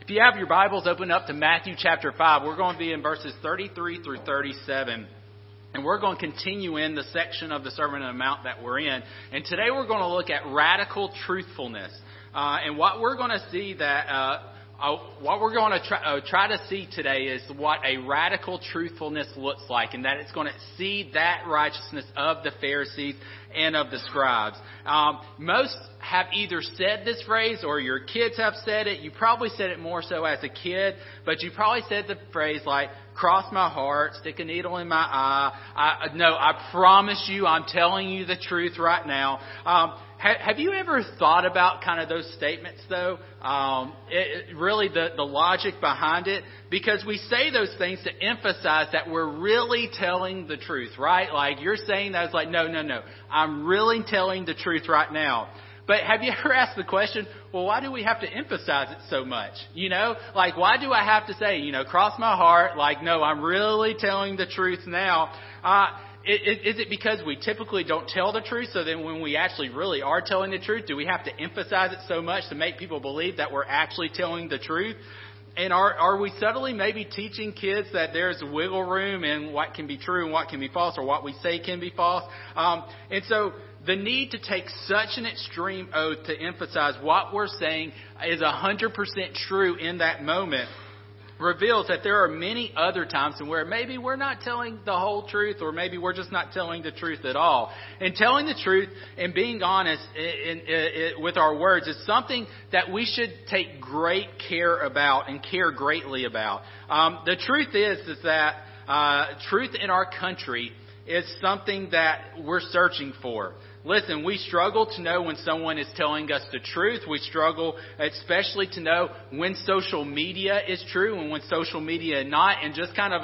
If you have your Bibles, open up to Matthew chapter 5. We're going to be in verses 33 through 37. And we're going to continue in the section of the Sermon on the Mount that we're in. And today we're going to look at radical truthfulness. And what we're going to see what we're going to try to see today is what a radical truthfulness looks like, and that it's going to exceed that righteousness of the Pharisees and of the scribes. Most have either said this phrase or your kids have said it. You probably said it more so as a kid, but you probably said the phrase like, cross my heart, stick a needle in my eye. I promise you I'm telling you the truth right now. Have you ever thought about kind of those statements, though? Really the logic behind it? Because we say those things to emphasize that we're really telling the truth, right? Like you're saying that it's like, no. I'm really telling the truth right now. But have you ever asked the question, well, why do we have to emphasize it so much? Like why do I have to say, cross my heart, like, no, I'm really telling the truth now? Is it because we typically don't tell the truth? So then when we actually really are telling the truth, do we have to emphasize it so much to make people believe that we're actually telling the truth? And are we subtly maybe teaching kids that there's wiggle room in what can be true and what can be false, or what we say can be false? And so the need to take such an extreme oath to emphasize what we're saying is 100% true in that moment reveals that there are many other times where maybe we're not telling the whole truth, or maybe we're just not telling the truth at all. And telling the truth and being honest with our words is something that we should take great care about and care greatly about. The truth is that truth in our country is something that we're searching for. Listen, we struggle to know when someone is telling us the truth. We struggle especially to know when social media is true and when social media is not. And just kind of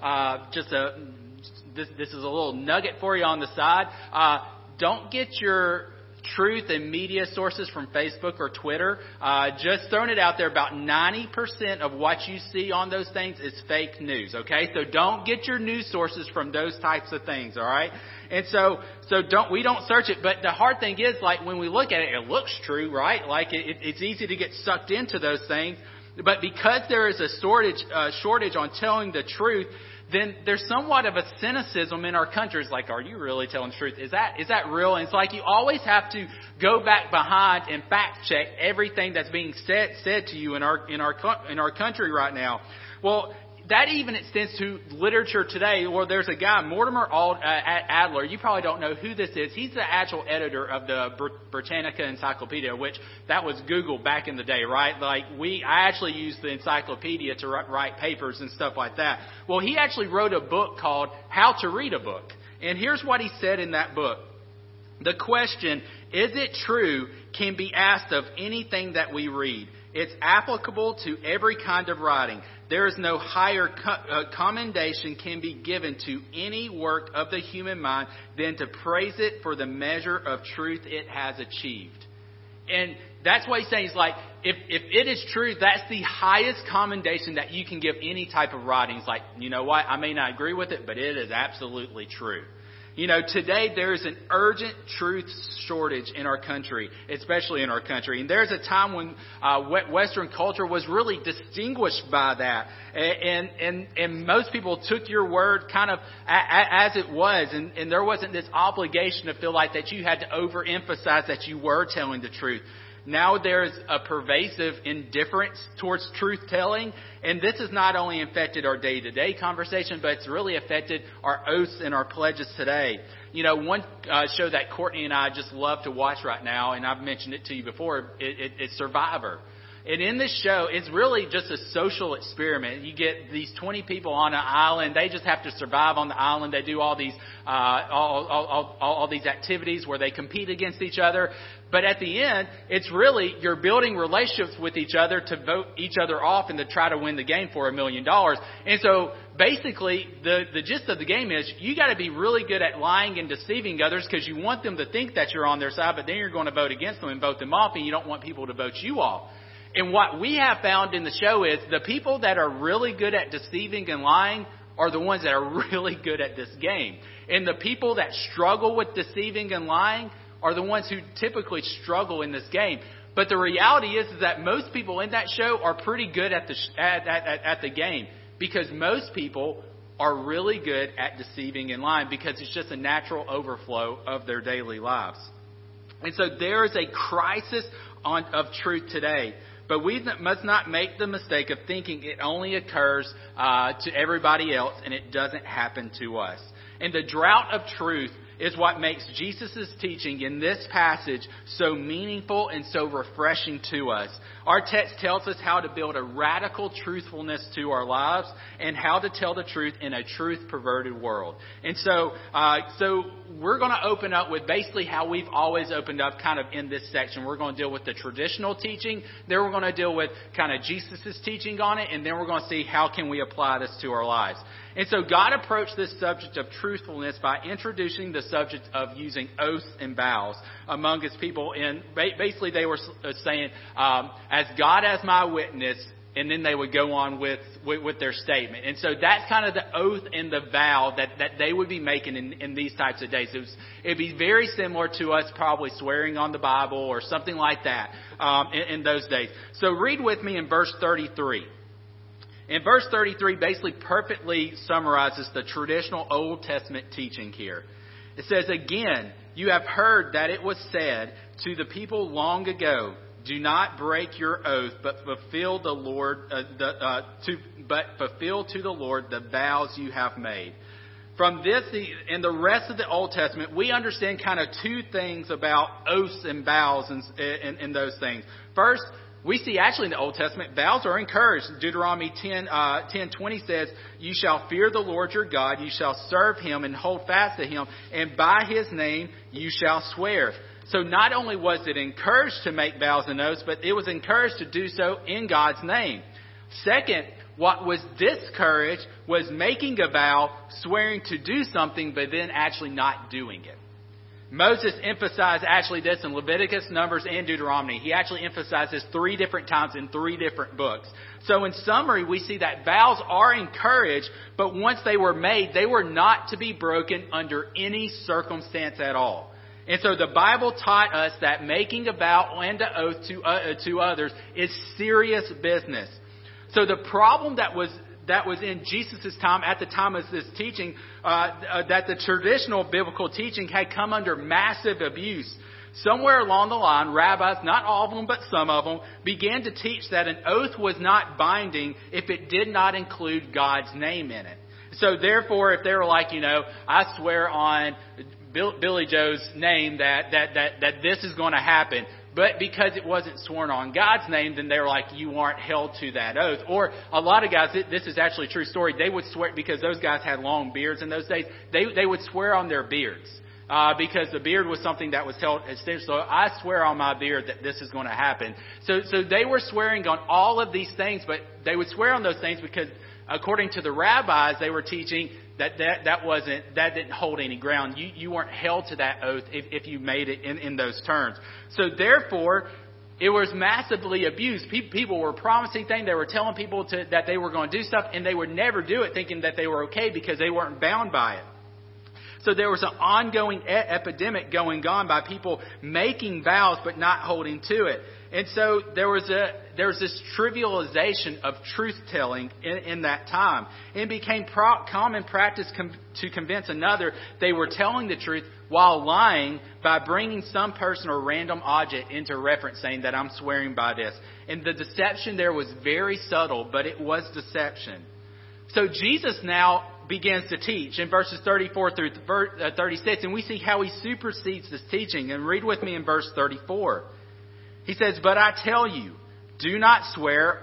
this is a little nugget for you on the side. Don't get your truth and media sources from Facebook or Twitter. Just throwing it out there, about 90% of what you see on those things is fake news, okay? So don't get your news sources from those types of things, all right? And so we don't search it. But the hard thing is, like, when we look at it, it looks true, right? Like it's easy to get sucked into those things. But because there is a shortage on telling the truth, then there's somewhat of a cynicism in our country. It's like, are you really telling the truth? Is that real? And it's like you always have to go back behind and fact check everything that's being said to you in our country right now. Well, that even extends to literature today. Well, there's a guy, Mortimer Adler. You probably don't know who this is. He's the actual editor of the Britannica Encyclopedia, which that was Google back in the day, right? Like I actually used the encyclopedia to write papers and stuff like that. Well, he actually wrote a book called How to Read a Book. And here's what he said in that book. The question, is it true, can be asked of anything that we read. It's applicable to every kind of writing. There is no higher commendation can be given to any work of the human mind than to praise it for the measure of truth it has achieved. And that's what he's saying. He's like, if it is true, that's the highest commendation that you can give any type of writing. It's like, you know what? I may not agree with it, but it is absolutely true. Today there is an urgent truth shortage in our country, especially in our country. And there's a time when Western culture was really distinguished by that. And most people took your word kind of as it was. And there wasn't this obligation to feel like that you had to overemphasize that you were telling the truth. Now there's a pervasive indifference towards truth-telling, and this has not only affected our day-to-day conversation, but it's really affected our oaths and our pledges today. One show that Courtney and I just love to watch right now, and I've mentioned it to you before, it's Survivor. And in this show, it's really just a social experiment. You get these 20 people on an island. They just have to survive on the island. They do all these all these activities where they compete against each other. But at the end, it's really you're building relationships with each other to vote each other off and to try to win the game for $1 million. And so basically, the gist of the game is you got to be really good at lying and deceiving others because you want them to think that you're on their side, but then you're going to vote against them and vote them off, and you don't want people to vote you off. And what we have found in the show is the people that are really good at deceiving and lying are the ones that are really good at this game. And the people that struggle with deceiving and lying are the ones who typically struggle in this game. But the reality is that most people in that show are pretty good at the game, because most people are really good at deceiving and lying, because it's just a natural overflow of their daily lives. And so there is a crisis of truth today. But we must not make the mistake of thinking it only occurs to everybody else and it doesn't happen to us. And the drought of truth is what makes Jesus' teaching in this passage so meaningful and so refreshing to us. Our text tells us how to build a radical truthfulness to our lives and how to tell the truth in a truth-perverted world. And so we're going to open up with basically how we've always opened up kind of in this section. We're going to deal with the traditional teaching, then we're going to deal with kind of Jesus' teaching on it, and then we're going to see how can we apply this to our lives. And so God approached this subject of truthfulness by introducing the subject of using oaths and vows among His people. And basically they were saying, as God as my witness, and then they would go on with their statement. And so that's kind of the oath and the vow that they would be making in these types of days. It'd be very similar to us probably swearing on the Bible or something like that in those days. So read with me in verse 33. And verse 33 basically perfectly summarizes the traditional Old Testament teaching here. It says, "Again, you have heard that it was said to the people long ago, 'Do not break your oath, but fulfill to the Lord the vows you have made.'" From this and the rest of the Old Testament, we understand kind of two things about oaths and vows and those things. First, we see actually in the Old Testament, vows are encouraged. Deuteronomy 10:20 says, "You shall fear the Lord your God, you shall serve Him and hold fast to Him, and by His name you shall swear." So not only was it encouraged to make vows and oaths, but it was encouraged to do so in God's name. Second, what was discouraged was making a vow, swearing to do something, but then actually not doing it. Moses emphasized actually this in Leviticus, Numbers, and Deuteronomy. He actually emphasized this 3 different times in 3 different books. So in summary, we see that vows are encouraged, but once they were made, they were not to be broken under any circumstance at all. And so the Bible taught us that making a vow and an oath to others is serious business. So the problem that was in Jesus' time, at the time of this teaching, that the traditional biblical teaching had come under massive abuse. Somewhere along the line, rabbis, not all of them, but some of them, began to teach that an oath was not binding if it did not include God's name in it. So therefore, if they were like, I swear on Billy Joe's name that this is going to happen, but because it wasn't sworn on God's name, then they were like, you aren't held to that oath. Or a lot of guys, this is actually a true story, they would swear, because those guys had long beards in those days, they would swear on their beards. Because the beard was something that was held essential. So I swear on my beard that this is going to happen. So they were swearing on all of these things, but they would swear on those things because according to the rabbis, they were teaching that didn't hold any ground. You weren't held to that oath if you made it in those terms. So therefore, it was massively abused. People were promising things. They were telling people that they were going to do stuff, and they would never do it, thinking that they were okay because they weren't bound by it. So there was an ongoing epidemic going on by people making vows but not holding to it. And so there was this trivialization of truth-telling in that time. It became common practice to convince another they were telling the truth while lying by bringing some person or random object into reference, saying that I'm swearing by this. And the deception there was very subtle, but it was deception. So Jesus now begins to teach in verses 34 through 36, and we see how he supersedes this teaching. And read with me in verse 34. He says, "But I tell you, do not swear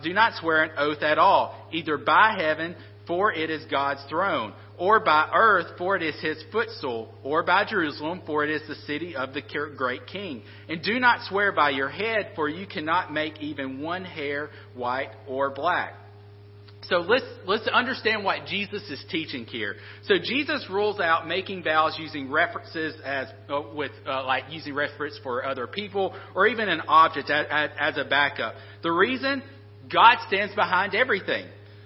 an oath at all, either by heaven, for it is God's throne, or by earth, for it is His footstool, or by Jerusalem, for it is the city of the great King. And do not swear by your head, for you cannot make even one hair white or black." So let's understand what Jesus is teaching here. So Jesus rules out making vows using references like using reference for other people or even an object as a backup. The reason, God stands behind everything.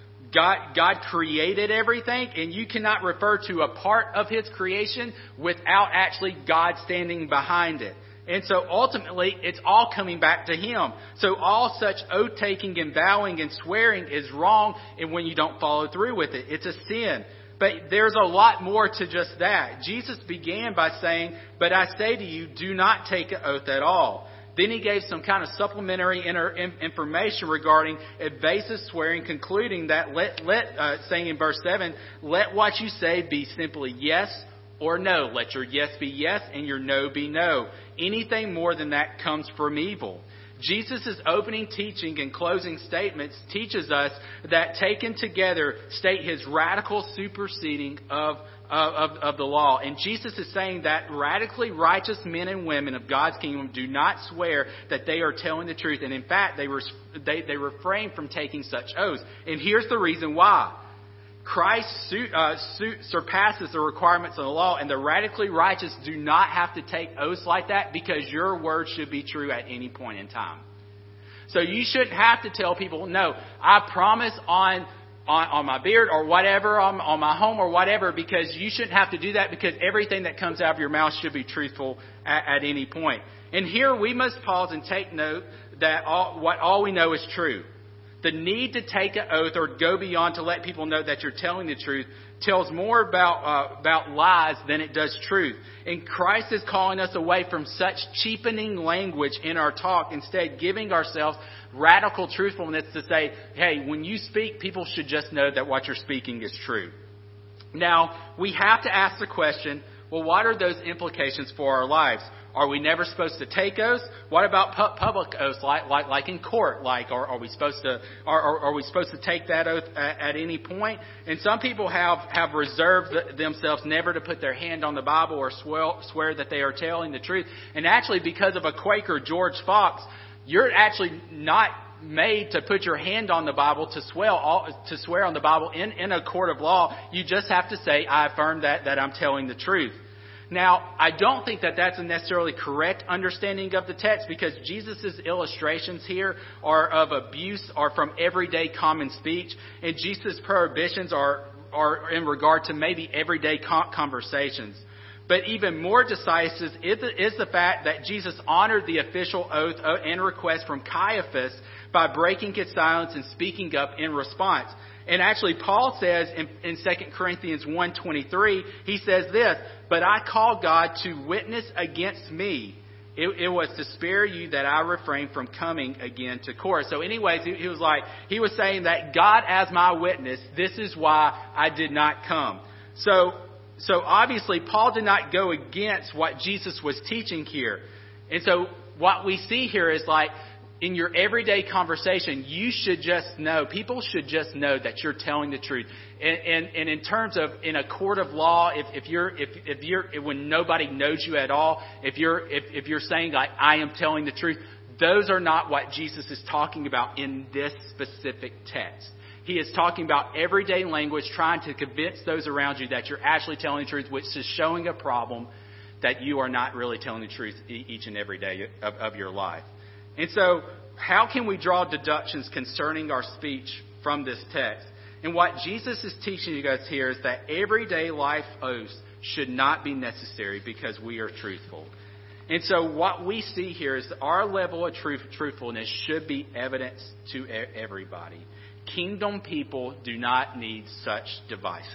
God created everything, and you cannot refer to a part of His creation without actually God standing behind it. And so ultimately, it's all coming back to Him. So all such oath-taking and vowing and swearing is wrong, and when you don't follow through with it, it's a sin. But there's a lot more to just that. Jesus began by saying, "But I say to you, do not take an oath at all." Then He gave some kind of supplementary information regarding evasive swearing, concluding that saying in verse 7, "Let what you say be simply yes or no. Let your yes be yes and your no be no. Anything more than that comes from evil." Jesus' opening teaching and closing statements teaches us that taken together state His radical superseding of the law. And Jesus is saying that radically righteous men and women of God's kingdom do not swear that they are telling the truth. And in fact, they refrain from taking such oaths. And here's the reason why. Christ surpasses the requirements of the law, and the radically righteous do not have to take oaths like that because your word should be true at any point in time. So you shouldn't have to tell people, "No, I promise on my beard or whatever, on my home or whatever," because you shouldn't have to do that because everything that comes out of your mouth should be truthful at any point. And here we must pause and take note that all we know is true. The need to take an oath or go beyond to let people know that you're telling the truth tells more about lies than it does truth. And Christ is calling us away from such cheapening language in our talk, instead giving ourselves radical truthfulness to say, hey, when you speak, people should just know that what you're speaking is true. Now, we have to ask the question, well, what are those implications for our lives? Are we never supposed to take oaths? What about public oaths, like in court? Are we supposed to take that oath at any point? And some people have reserved themselves never to put their hand on the Bible or swear that they are telling the truth. And actually, because of a Quaker, George Fox, you're actually not made to put your hand on the Bible to swear on the Bible in a court of law. You just have to say, "I affirm that I'm telling the truth." Now, I don't think that that's a necessarily correct understanding of the text, because Jesus' illustrations here are of abuse, are from everyday common speech, and Jesus' prohibitions are in regard to maybe everyday conversations. But even more decisive is the fact that Jesus honored the official oath and request from Caiaphas by breaking his silence and speaking up in response. And actually, Paul says in 2 Corinthians 1:23, he says this, "But I call God to witness against me. It was to spare you that I refrained from coming again to court." So anyways, he was saying that God as my witness, this is why I did not come. So obviously, Paul did not go against what Jesus was teaching here. And so what we see here is in your everyday conversation, you should just know, people should just know that you're telling the truth. And in terms of in a court of law, if you're when nobody knows you at all, if you're saying I am telling the truth, those are not what Jesus is talking about in this specific text. He is talking about everyday language, trying to convince those around you that you're actually telling the truth, which is showing a problem that you are not really telling the truth each and every day of your life. And so, how can we draw deductions concerning our speech from this text? And what Jesus is teaching us here is that everyday life oaths should not be necessary because we are truthful. And so what we see here is that our level of truthfulness should be evident to everybody. Kingdom people do not need such devices.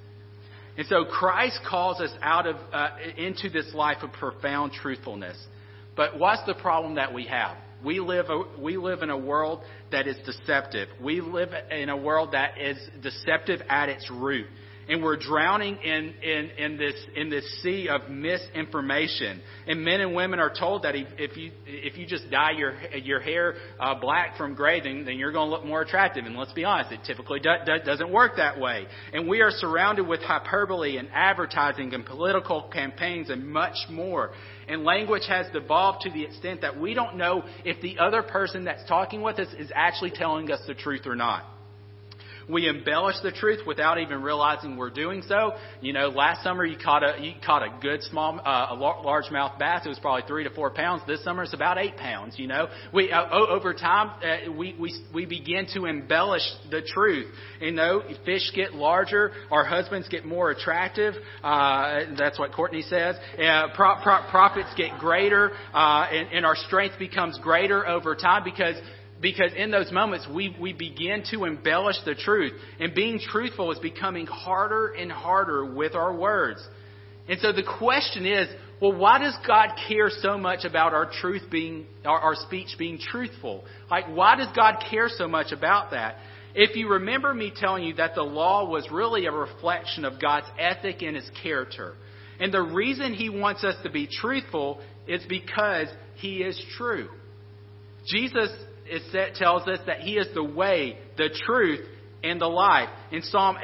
And so Christ calls us into this life of profound truthfulness. But what's the problem that we have? We live in a world that is deceptive. We live in a world that is deceptive at its root. And we're drowning in this sea of misinformation. And men and women are told that if you just dye your hair black from gray, then you're going to look more attractive. And let's be honest, it typically doesn't work that way. And we are surrounded with hyperbole and advertising and political campaigns and much more. And language has devolved to the extent that we don't know if the other person that's talking with us is actually telling us the truth or not. We embellish the truth without even realizing we're doing so. Last summer you caught a good largemouth bass. It was probably 3 to 4 pounds. This summer it's about 8 pounds. We over time we begin to embellish the truth. Fish get larger, our husbands get more attractive. That's what Courtney says. Profits get greater, and our strength becomes greater over time because in those moments we begin to embellish the truth. And being truthful is becoming harder and harder with our words. And so the question is, well, why does God care so much about our speech being truthful? Why does God care so much about that? If you remember me telling you that the law was really a reflection of God's ethic and His character. And the reason He wants us to be truthful is because He is true. Jesus tells us that He is the way, the truth, and the life. In Psalm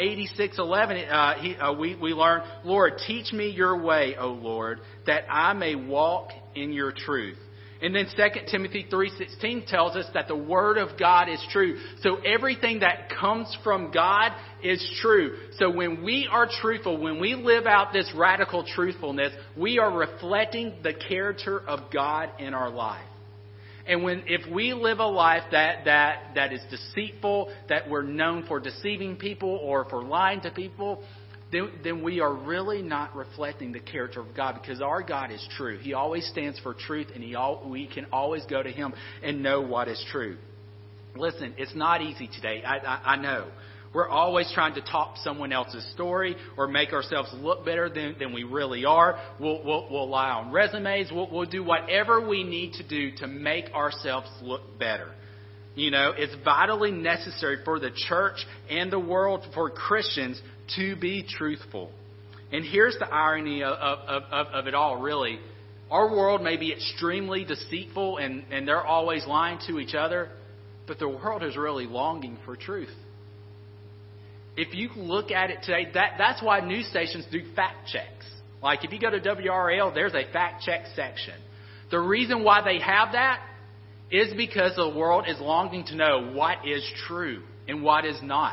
86:11, we learn, Lord, teach me your way, O Lord, that I may walk in your truth. And then 2 Timothy 3:16 tells us that the Word of God is true. So everything that comes from God is true. So when we are truthful, when we live out this radical truthfulness, we are reflecting the character of God in our life. And if we live a life that is deceitful, that we're known for deceiving people or for lying to people, then we are really not reflecting the character of God, because our God is true. He always stands for truth, and we can always go to Him and know what is true. Listen, it's not easy today. I know. We're always trying to top someone else's story or make ourselves look better than we really are. We'll lie on resumes. We'll do whatever we need to do to make ourselves look better. It's vitally necessary for the church and the world, for Christians, to be truthful. And here's the irony of it all, really. Our world may be extremely deceitful and they're always lying to each other, but the world is really longing for truth. If you look at it today, that's why news stations do fact checks. Like if you go to WRAL, there's a fact check section. The reason why they have that is because the world is longing to know what is true and what is not.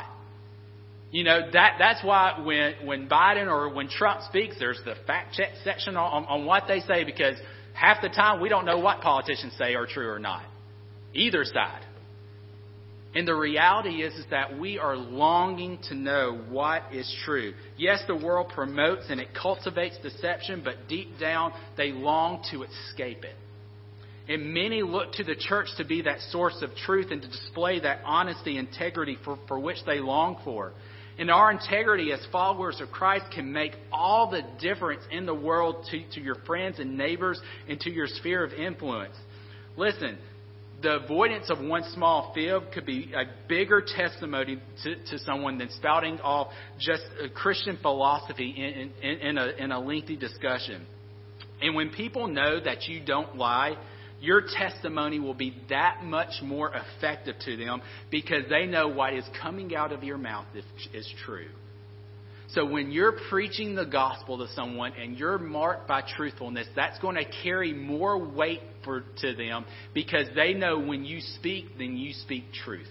That's why when Biden or when Trump speaks, there's the fact check section on what they say, because half the time we don't know what politicians say are true or not. Either side. And the reality is that we are longing to know what is true. Yes, the world promotes and it cultivates deception, but deep down they long to escape it. And many look to the church to be that source of truth and to display that honesty, integrity for which they long for. And our integrity as followers of Christ can make all the difference in the world to your friends and neighbors and to your sphere of influence. Listen, the avoidance of one small fib could be a bigger testimony to someone than spouting off just a Christian philosophy in a lengthy discussion. And when people know that you don't lie, your testimony will be that much more effective to them, because they know what is coming out of your mouth is true. So when you're preaching the gospel to someone and you're marked by truthfulness, that's going to carry more weight to them, because they know when you speak, then you speak truth.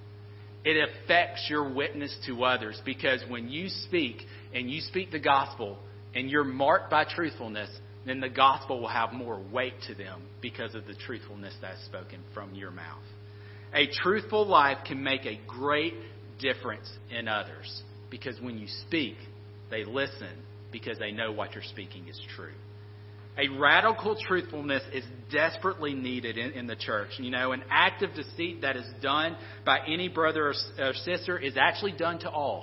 It affects your witness to others, because when you speak and you speak the gospel and you're marked by truthfulness, then the gospel will have more weight to them because of the truthfulness that's spoken from your mouth. A truthful life can make a great difference in others, because when you speak, they listen because they know what you're speaking is true. A radical truthfulness is desperately needed in the church. An act of deceit that is done by any brother or sister is actually done to all.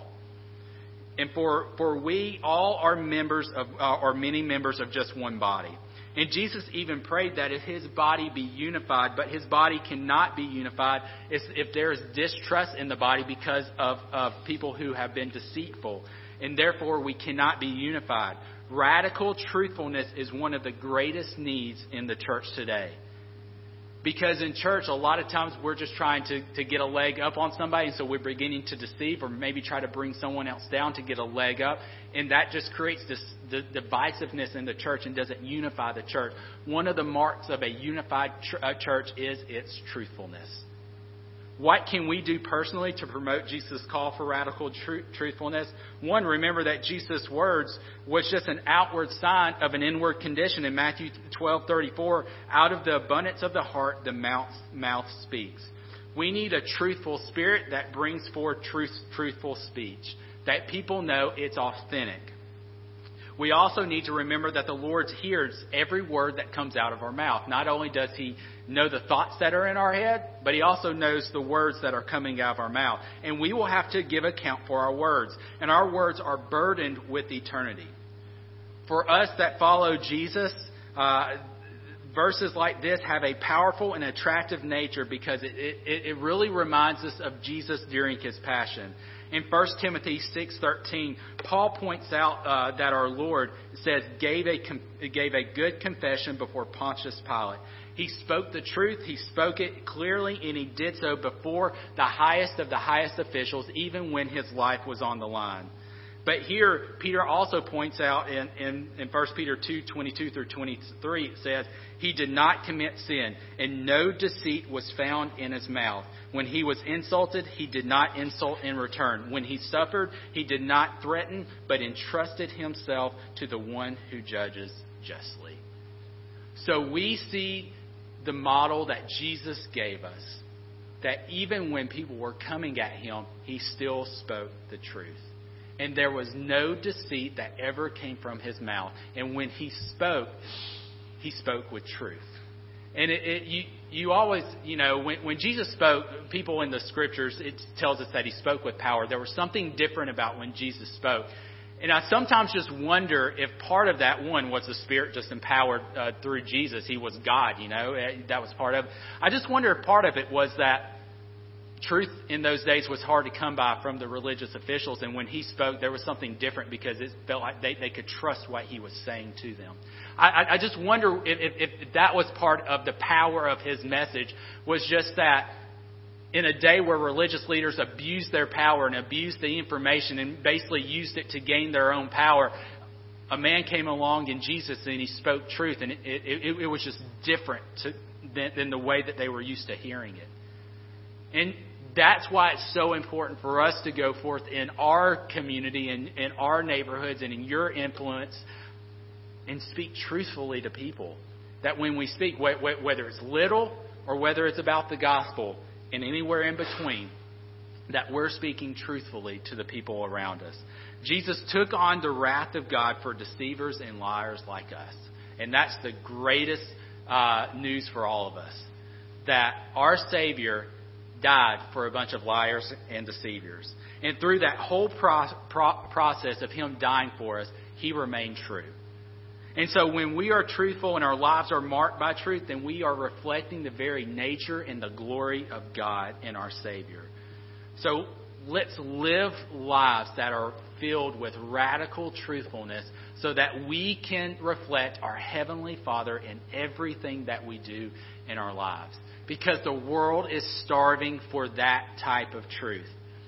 And for we all are members of, or many members of just one body. And Jesus even prayed that if His body be unified, but His body cannot be unified if there is distrust in the body because of people who have been deceitful. And therefore we cannot be unified. Radical truthfulness is one of the greatest needs in the church today. Because in church, a lot of times we're just trying to get a leg up on somebody, and so we're beginning to deceive or maybe try to bring someone else down to get a leg up. And that just creates this divisiveness in the church and doesn't unify the church. One of the marks of a unified church is its truthfulness. What can we do personally to promote Jesus' call for radical truthfulness? One, remember that Jesus' words was just an outward sign of an inward condition. In Matthew 12:34, out of the abundance of the heart, the mouth speaks. We need a truthful spirit that brings forth truthful speech, that people know it's authentic. We also need to remember that the Lord hears every word that comes out of our mouth. Not only does He know the thoughts that are in our head, but He also knows the words that are coming out of our mouth. And we will have to give account for our words. And our words are burdened with eternity. For us that follow Jesus, verses like this have a powerful and attractive nature because it really reminds us of Jesus during His passion. In 1 Timothy 6:13, Paul points out that our Lord says gave a good confession before Pontius Pilate. He spoke the truth, He spoke it clearly, and He did so before the highest of the highest officials, even when His life was on the line. But here, Peter also points out in 1 Peter 2:22 through 23, it says, He did not commit sin, and no deceit was found in His mouth. When He was insulted, He did not insult in return. When He suffered, He did not threaten, but entrusted Himself to the one who judges justly. So we see the model that Jesus gave us, that even when people were coming at Him, He still spoke the truth. And there was no deceit that ever came from His mouth. And when He spoke with truth. And you always, when Jesus spoke, people in the Scriptures, it tells us that He spoke with power. There was something different about when Jesus spoke. And I sometimes just wonder if part of that, one, was the Spirit just empowered through Jesus. He was God, that was part of it. I just wonder if part of it was that truth in those days was hard to come by from the religious officials. And when He spoke, there was something different because it felt like they could trust what He was saying to them. I just wonder if that was part of the power of His message, was just that in a day where religious leaders abused their power and abused the information and basically used it to gain their own power, a man came along in Jesus and He spoke truth. And it was just different than the way that they were used to hearing it. And that's why it's so important for us to go forth in our community and in our neighborhoods and in your influence and speak truthfully to people. That when we speak, whether it's little or whether it's about the gospel and anywhere in between, that we're speaking truthfully to the people around us. Jesus took on the wrath of God for deceivers and liars like us. And that's the greatest news for all of us. That our Savior died for a bunch of liars and deceivers. And through that whole process of Him dying for us, He remained true. And so when we are truthful and our lives are marked by truth, then we are reflecting the very nature and the glory of God and our Savior. So let's live lives that are filled with radical truthfulness so that we can reflect our Heavenly Father in everything that we do in our lives. Because the world is starving for that type of truth.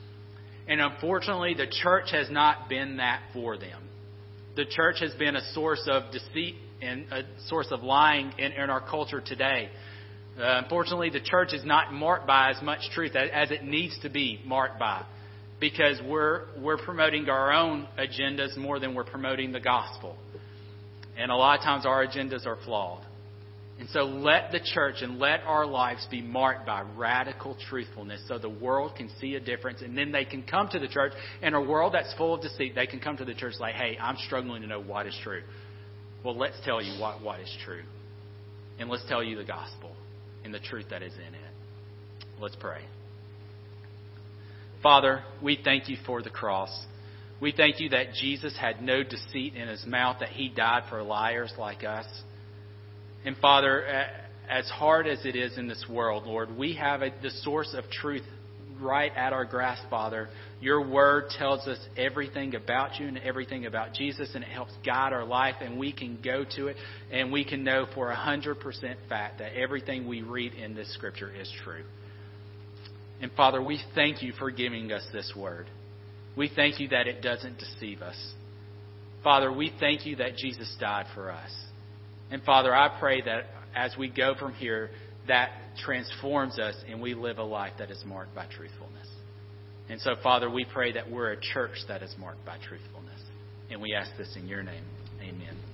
And unfortunately, the church has not been that for them. The church has been a source of deceit and a source of lying in our culture today. Unfortunately, the church is not marked by as much truth as it needs to be marked by. Because we're promoting our own agendas more than we're promoting the gospel. And a lot of times our agendas are flawed. And so let the church and let our lives be marked by radical truthfulness so the world can see a difference. And then they can come to the church. In a world that's full of deceit, they can come to the church like, hey, I'm struggling to know what is true. Well, let's tell you what is true. And let's tell you the gospel and the truth that is in it. Let's pray. Father, we thank You for the cross. We thank You that Jesus had no deceit in His mouth, that He died for liars like us. And Father, as hard as it is in this world, Lord, we have the source of truth right at our grasp, Father. Your word tells us everything about You and everything about Jesus, and it helps guide our life, and we can go to it, and we can know for 100% fact that everything we read in this Scripture is true. And Father, we thank You for giving us this word. We thank You that it doesn't deceive us. Father, we thank You that Jesus died for us. And Father, I pray that as we go from here, that transforms us and we live a life that is marked by truthfulness. And so, Father, we pray that we're a church that is marked by truthfulness. And we ask this in your name. Amen.